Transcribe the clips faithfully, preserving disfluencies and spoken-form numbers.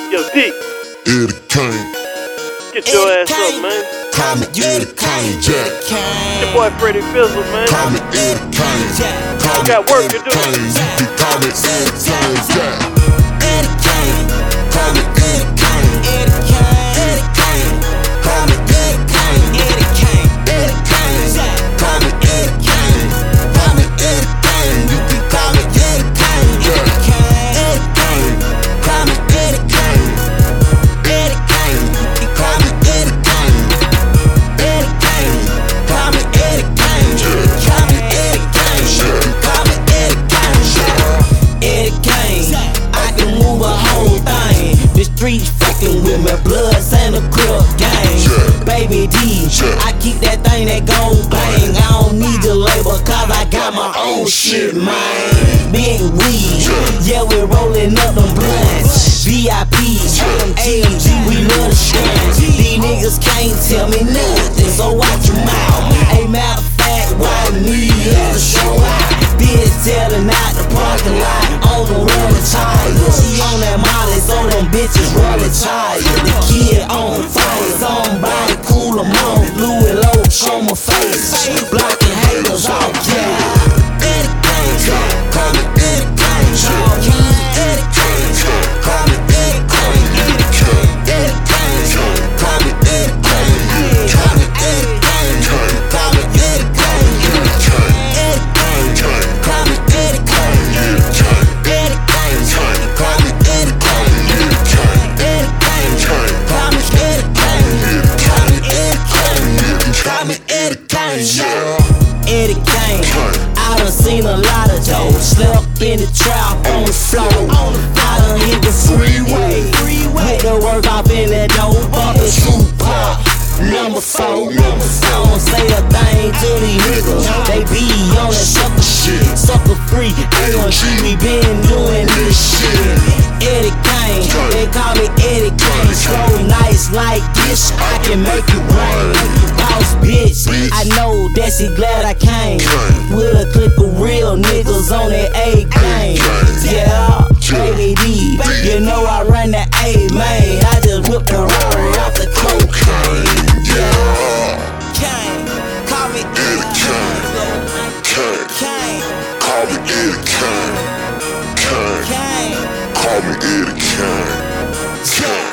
Yo, D. Eddie Kane. Get your ass up, man. Call me Eddie Kane, Jack. Your boy Freddie Fizzle, man. Call me Eddie Kane. Call me Got work to do. Kane. You can call me Eddie Kane, Jack. Eddie Kane. Call me Eddie Kane. Eddie Kane. Eddie Kane. Call me Eddie Kane. Eddie Kane. Eddie Kane. Call me Eddie Kane. Call me Eddie Kane. You can call me Eddie Kane, Jack. Eddie Kane. Call me Eddie Kane. Eddie Kane. You can call me Eddie Kane. Eddie Kane. Call me Eddie Kane. Call me Eddie Kane. Call me Eddie Kane. Eddie Kane. I can move a whole thing. The streets fucking with me, Bloods and the Crip gang. Baby D, I keep that thing that go bang. I don't need your label cause I got my own shit, man. Big weed, yeah, we rolling up them blunts. V I P, A M G, we love the stand. These niggas can't tell me nothing, so watch your mouth. Hey, matter of fact, why me here to show out? Bitch telling out the parking lot on the rolling tire. She on that molly, so them bitches rolling tire. The kid on fire, somebody cool 'em on. Blue and low on my face, blocking haters off, yeah. Eddie Kane, Call me Eddie Kane. Eddie Kane, Call me Eddie Kane. Eddie Kane. Eddie Kane. Call me Eddie Kane. Call me Eddie Kane. Call me Eddie Kane. Eddie Kane. Call me Eddie Kane. Eddie Kane. Call me Eddie Kane. Eddie Kane. Call me Eddie Kane. Call me Eddie Kane. Call me Eddie Kane. Eddie Kane. I done seen a lot of dope. Slept in the trap on the floor. I done hit the freeway. Put the work off in that dope. Bumpin' Tupac. Number four. I don't say a thing to these niggas. They be on that sucker shit. Sucker free. A M G, we been doing this shit. Eddie Kane. They call me Eddie Kane. Slow nights like this, I can make it rain. Boss bitch, I know that she glad I came. With a clique of real niggas on that A game. Yeah, baby D, you know I run that A, man. I just whip the Rari off the cocaine. Yeah, Kane, call me Eddie Kane. Kane, Call me Eddie Kane. Kane. Kane. Call me Eddie Kane. Kane.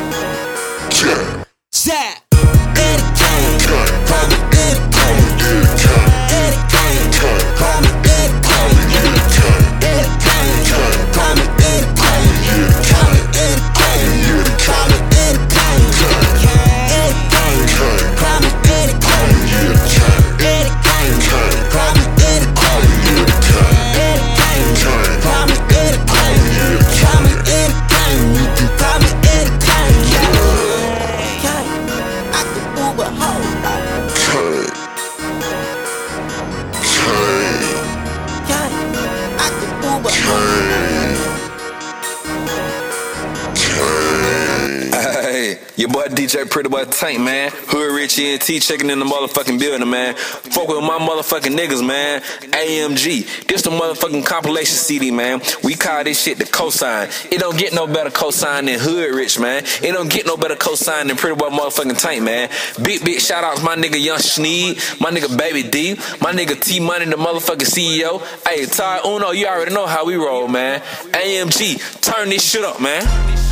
Kane. Zap. Eddie Kane. Call me Eddie Kane. Eddie Kane. Eddie Kane. Call me Eddie Kane. Eddie Kane. Eddie Kane. Call me Eddie Kane. Call me Eddie Kane. Call me Eddie Kane. Eddie Kane. Call me Eddie Kane. Eddie Kane. Call me Eddie Kane. Eddie Kane. Call me Eddie Kane. Call me Eddie Kane. You can call me Eddie Kane. Kane. I can move a whole lot. Kane. Kane. Kane. I can move a whole Hey, your boy D J Pretty Boy Tank, man. Hood Rich E N T checking in the motherfucking building, man. Fuck with my motherfucking niggas, man. A M G, this the motherfucking compilation C D, man. We call this shit the cosign. It don't get no better cosign than Hood Rich, man. It don't get no better cosign than Pretty Boy motherfucking Tank, man. Big, big shout outs my nigga Young Sneed, my nigga Baby D, my nigga T Money, the motherfucking C E O. Hey, Ty Uno, you already know how we roll, man. A M G, turn this shit up, man.